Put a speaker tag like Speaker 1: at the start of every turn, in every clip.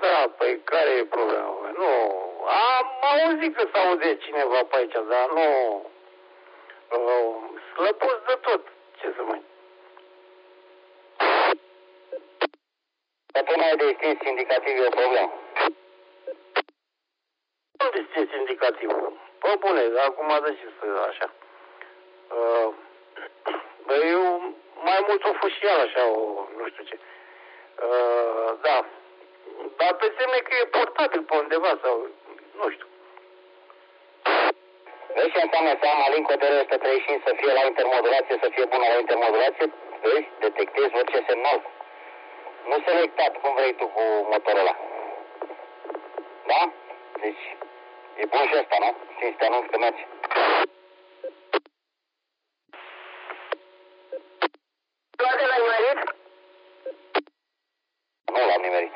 Speaker 1: Da, păi care e problema? Nu, am auzit că s-aude cineva pe aici, dar nu... Slăpus de tot, ce să mai...
Speaker 2: Dar tu n-ai de stins indicativ e o problemă.
Speaker 1: Unde stins indicativul? Pă bune, dar acum de ce să așa? Bă, eu mai mult o fost și el așa, nu știu ce. Da. Dar pe semne că e portabil pe undeva sau, nu știu.
Speaker 2: Vezi ce înseamnă să am Alin Codere 135 să fie la intermodulație, să fie bună la intermodulație? Vezi? Detectezi orice semnal. Nu selectat, cum vrei tu cu motorul ăla. Da? Deci, e bun și ăsta, nu? Știi să te anunț că mergi.
Speaker 1: Toate l-ai nimerit?
Speaker 2: Nu l-am nimerit.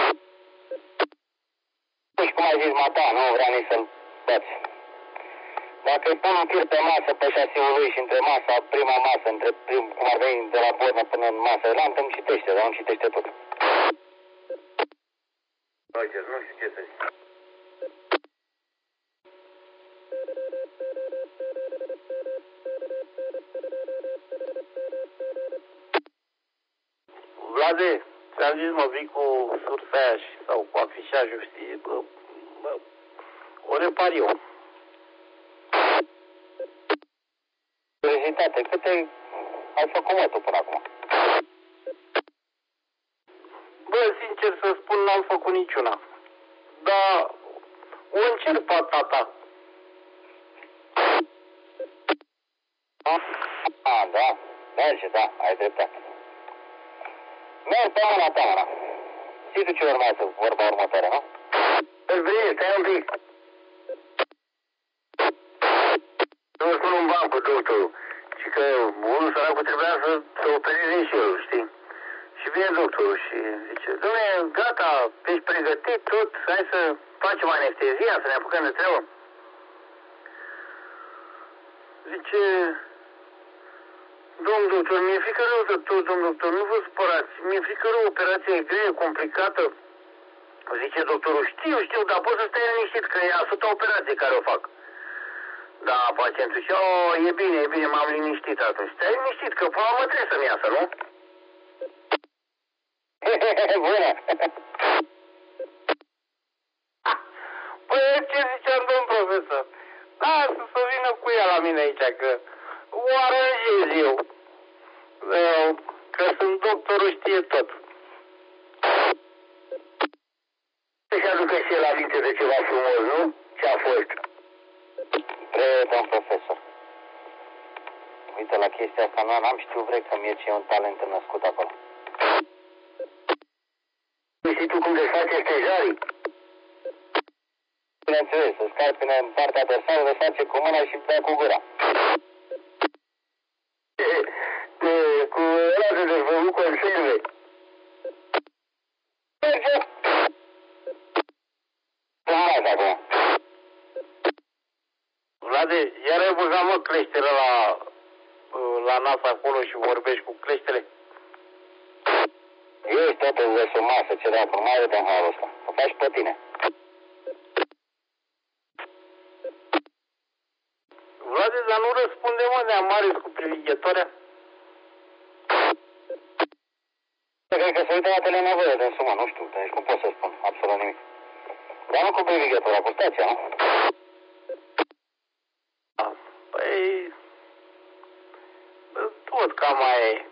Speaker 2: Și cum ai zis, mata, nu vrea nici să-l bați. Dacă îi pun un tir pe masă, pe șasiul lui și între masa, prima masă, cum ar veni de la bornă până în masă elantă, îmi citește, dar nu citește tot.
Speaker 1: Roger, nu știu ce să zic. Vlade, ți-am zis, mă vii cu sursa aia sau cu afișajul, știi, o repar eu.
Speaker 2: Curiozitate, câte ai făcut mă tu până acum?
Speaker 1: Bă, sincer să spun, n-am făcut niciuna. Dar o încerc pe tata.
Speaker 2: Da, merge, da, ai dreptate. Merg pe mâna ta, mâna. Știi tu ce urmează vorba următoare, nu?
Speaker 1: Bine, stai un pic. Nu spun un ban cu doctorul. Și că unul săracul trebuia să opereze și el, știi? Și vine doctorul și zice, dom'le, gata, ești pregătit tot, hai să facem anestezia, să ne apucăm de treabă. Zice, domn doctor, mi-e frică rău de tot, domn doctor, nu vă supărați, mi-e frică rău, operația e grea, complicată. Zice doctorul, știu, dar poți să stai liniștit, că e a 100-a operație care o fac. Da, pacientul zice, e bine, m-am liniștit atunci. Stai liniștit, că până la urmă trebuie să-mi iasă, nu?
Speaker 2: Bună!
Speaker 1: Păi ce ziceam, domn profesor? Lasă să vină cu ea la mine aici, că o aranjez eu. Că sunt doctorul, știe tot. Și aducă și el aminte de ceva frumos, nu? Ce a fost?
Speaker 2: Domn profesor. Uite, la chestia asta n-am știut vrei că mie ce e un talent născut acolo.
Speaker 1: Știi tu cum desface stejarii?
Speaker 2: Bineînțeles, să scarpine în partea adversară, desface cu mâna și bea cu gura.
Speaker 1: Cu ăla de dezvăzut conserve.
Speaker 2: Merge! Mai acum.
Speaker 1: Vlade, iar ai băgat, mă, cleștele la nas acolo și vorbești cu cleștele?
Speaker 2: Ești totul de sub masă, ce dacă mai de halul ăsta. O faci pe tine.
Speaker 1: Vlade, dar nu răspunde, mă, de amare cu privighetoarea?
Speaker 2: Cred că se uită la telenovele de sumă, nu știu, deci cum pot să spun absolut nimic. Dar nu cu privighetura, cu stația, nu?
Speaker 1: Păi... tot cam aia e.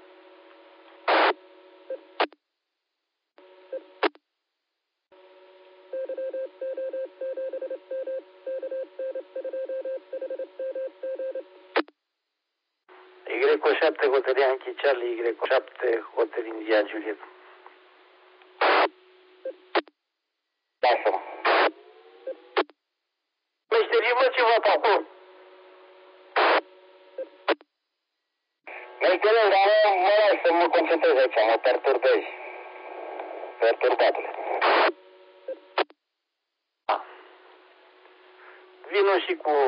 Speaker 1: Y7 Hotel Yankee Charlie, Y7 Hotel India Juliet.
Speaker 2: Lasă-mă.
Speaker 1: Meșterii, mă, ceva pe acolo.
Speaker 2: Meșterii, dar mă las să mă concentrez aici, mă perturbezi. Perturbatule.
Speaker 1: Vino și cu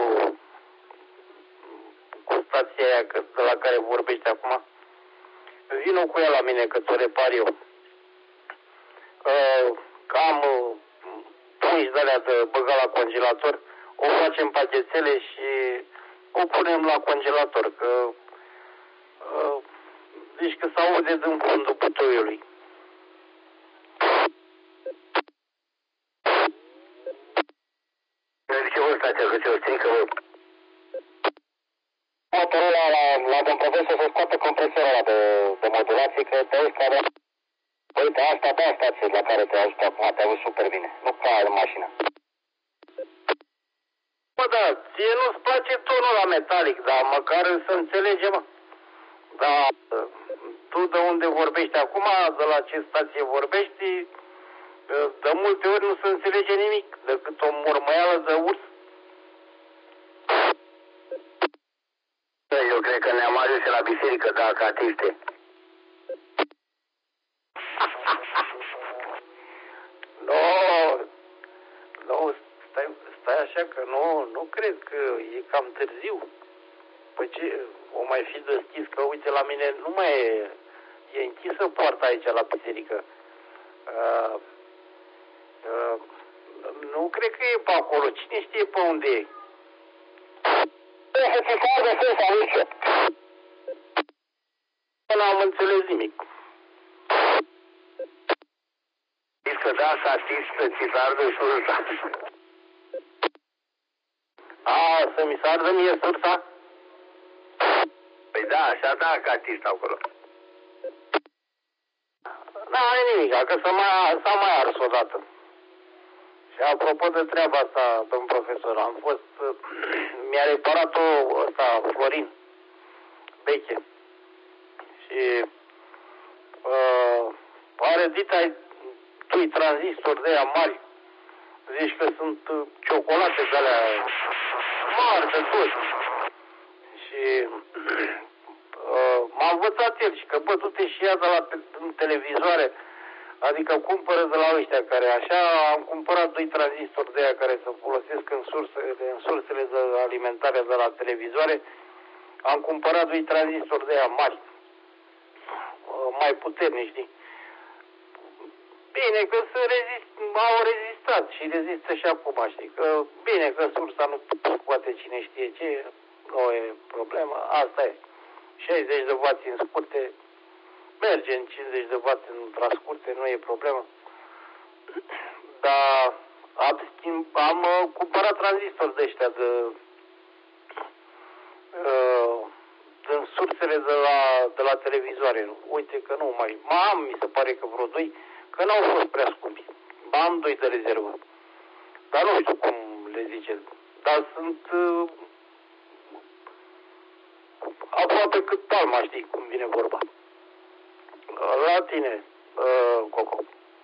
Speaker 1: stația aia de la care vorbești acum. Vino cu ea la mine, că ți-o repar eu. cam 15 de alea de băgat la congelator, o facem pachetele și o punem la congelator, că deci că se aude din fundul butoiului.
Speaker 2: De ce vă stați, că ți-o strică, vă? Motorul la domn profesor să scoată compresorul ăla de modulație, că te auzi care... Uite, asta de stație la care te-ai ajutat acum, te auzi super bine, nu ca în mașină.
Speaker 1: Bă, da, ție nu-ți place tonul la metalic, dar măcar să înțelegem, mă. Dar tu de unde vorbești acum, de la ce stație vorbești, de multe ori nu se înțelege nimic decât o mormăială de urs.
Speaker 2: Eu cred că ne-am ajuns la biserică, da, ca artiste.
Speaker 1: Nu, stai așa că nu cred că e cam târziu. Păi ce, o mai fi deschis, că uite la mine nu mai e închisă poarta aici la biserică. Nu cred că e pe acolo, cine știe pe unde e?
Speaker 2: Să ți facă sus aici.
Speaker 1: N-am înțeles nimic.
Speaker 2: Zici că da, s-a atins să ți se ardă sursa.
Speaker 1: Să mi se ardă mie sursa?
Speaker 2: Păi da, așa da, că atins acolo.
Speaker 1: N-are nimic, că s-a mai ars odată. Și apropo de treaba asta, domn profesor, am fost, mi-a reparat-o ăsta, Florin, Beche. Și are dita doi tranzistori de aia mari. Zici că sunt ciocolate de alea mari de tot. Și m-a învățat el și că bă, tu te și ia de la televizoare, adică cumpără de la ăștia care așa, am cumpărat doi tranzistori de aia care se folosesc în sursele de alimentare de la televizoare, am cumpărat doi tranzistori de aia mari, mai puternici, știi? Bine că au rezistat și rezistă și acum, știi? Că bine că sursa nu poate cine știe ce, nu e problemă, asta e. 60 de W în scurte, merge în 50 de W în ultrascurte, nu e problemă. Dar am cumpărat tranzistori de ăștia din sursele de la televizoare. Uite că nu mai am, mi se pare că vreo doi, că n-au fost prea scumpi. Am doi de rezervă. Dar nu știu cum le ziceți. Dar sunt aproape cât palma, știi cum vine vorba. La tine, Coco.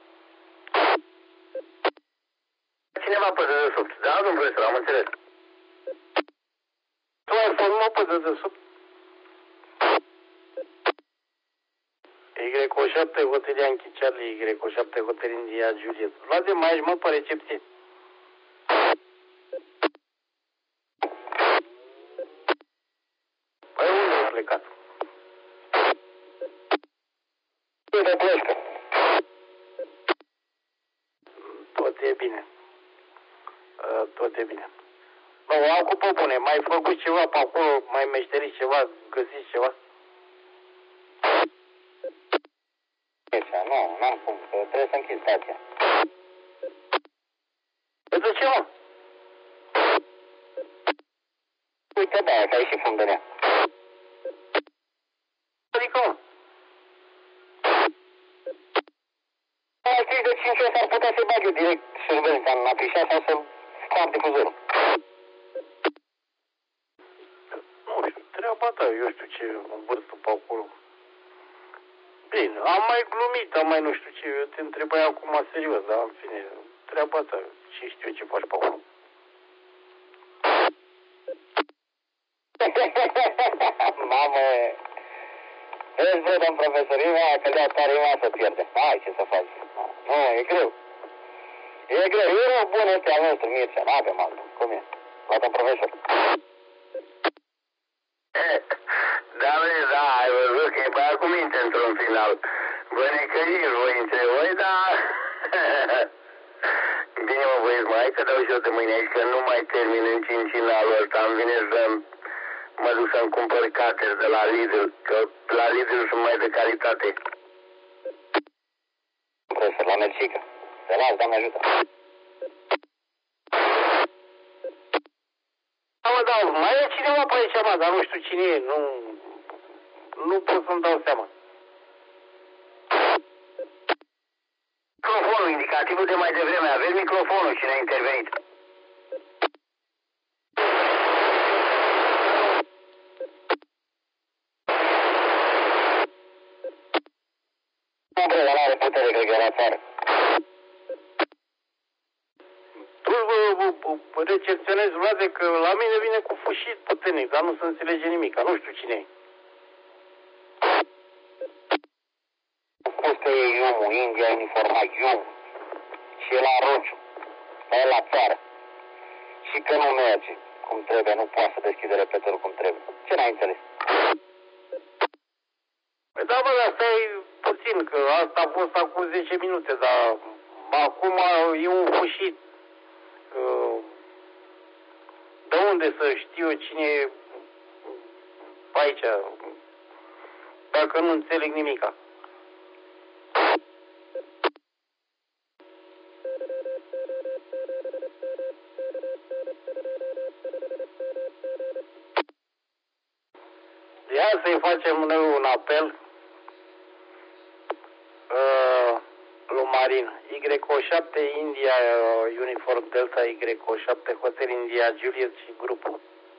Speaker 2: Cineva pe dedesubt. Da, domnul profesor, am înțeles.
Speaker 1: Tu ai format pe dedesubt? Y7 Hotel Yankee Charlie, Y7 Hotel India Juliet. Luați de mai aici, mă, pe recepție. Păi unde ai plecat?
Speaker 2: Uite, pleșcă.
Speaker 1: Tot e bine. Tot e bine. Nu, acum pe bune, mai făcut ceva pe acolo, mai meșteriți ceva, găsiți ceva?
Speaker 2: Nu, n-am cum, că trebuie să închid stația.
Speaker 1: De ce, mă?
Speaker 2: Uite, da, că ai și fundănea.
Speaker 1: Adică, mă?
Speaker 2: Mai știi de 5 ori s-ar putea să-i bag eu direct survența în afișat sau să scap difuzorul.
Speaker 1: Nu știu, treaba ta, eu știu ce învârtă pe acolo. Bine, am mai glumit, am mai nu știu ce, eu te întrebai acum serios, dar în fine, treaba ta, ce știu eu ce faci pe acolo.
Speaker 2: Mamă, vezi, bă, domn profesor, ima, că le-a tare, ima să pierde. Hai, ce să faci? Nu, e greu. E greu, e rău bun ăsta al nostru, Mircea, n-avem altul. Cum e? La domn profesor. Da, vezi, da, ai văzut că e băiat cu minte într-un final. Bă, necăjiri voi între voi, dar
Speaker 1: Bine, mă, băieți, mai hai că dau și eu de mâine aici, că nu mai termin în cincinalul ăsta. Îmi vine să mă duc să-mi cumpăr cateri de la Lidl, că la Lidl sunt mai de calitate.
Speaker 2: Profesor, la Mercica. Să las, Doamne ajută.
Speaker 1: Da, mă, da, mai e cineva pe aici, mă, dar nu știu cine e, nu pot să-mi dau seama. Microfonul, indicativul de mai devreme, aveți microfonul, cine a intervenit.
Speaker 2: Nu, dar n-are putere, cred că era țară.
Speaker 1: Tu recepționezi, Vlade, că la mine vine cu fâșit puternic, dar nu se înțelege nimic, nu știu cine e.
Speaker 2: Spus că e Iumul, India uniformat, Ium. Și e la Rociu. Dar e la țară. Și că nu merge cum trebuie, nu poate să deschide repetorul cum trebuie. Ce n-ai înțeles?
Speaker 1: Păi da, bă, dar stai puțin, că asta a fost acum 10 minute, dar acum e un fâșit. De unde să știu cine e aici, dacă nu înțeleg nimica? Ia să-i facem noi un apel lui Marin. Y-O-7 India Uniform Delta Y-O-7 Hotel India Juliet și grupul.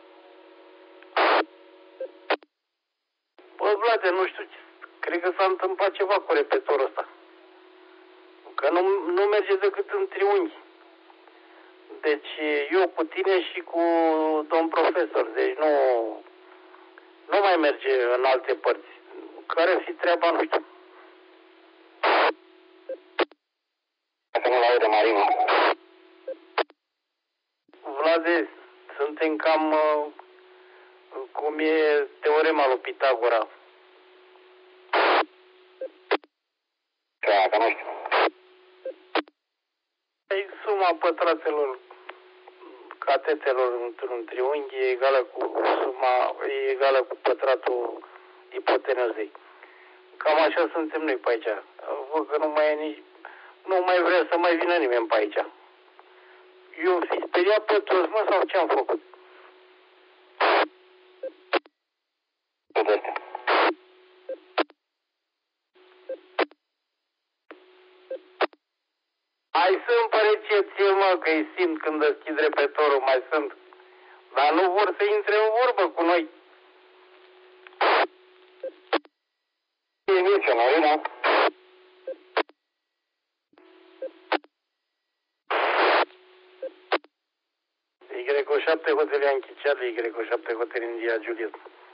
Speaker 1: Bă, Vlade, nu știu, cred că s-a întâmplat ceva cu repetorul ăsta. Că nu merge decât în triunghi. Deci eu cu tine și cu domn profesor. Deci nu mai merge în alte părți. Care fi treaba, nu știu.
Speaker 2: Dacă nu-l aude Marina.
Speaker 1: Vlade, suntem cam cum e teorema lui Pitagora.
Speaker 2: Că nu știu.
Speaker 1: E suma pătratelor catetelor într-un triunghi e egală cu pătratul ipotenuzei. Cam așa suntem noi pe aici. Văd că nu mai vrea să mai vină nimeni pe aici. Eu fi speriat pe toți, mă, sau ce-am făcut? Mai sunt părăceție, mă, că-i simt când deschid repetorul, mai sunt. Dar nu vor să intre în vorbă cu noi.
Speaker 2: E nici noi, nu?
Speaker 1: Y-O-7 Hotel Yankee Charlie, Y-O-7 Hotel India Juliet.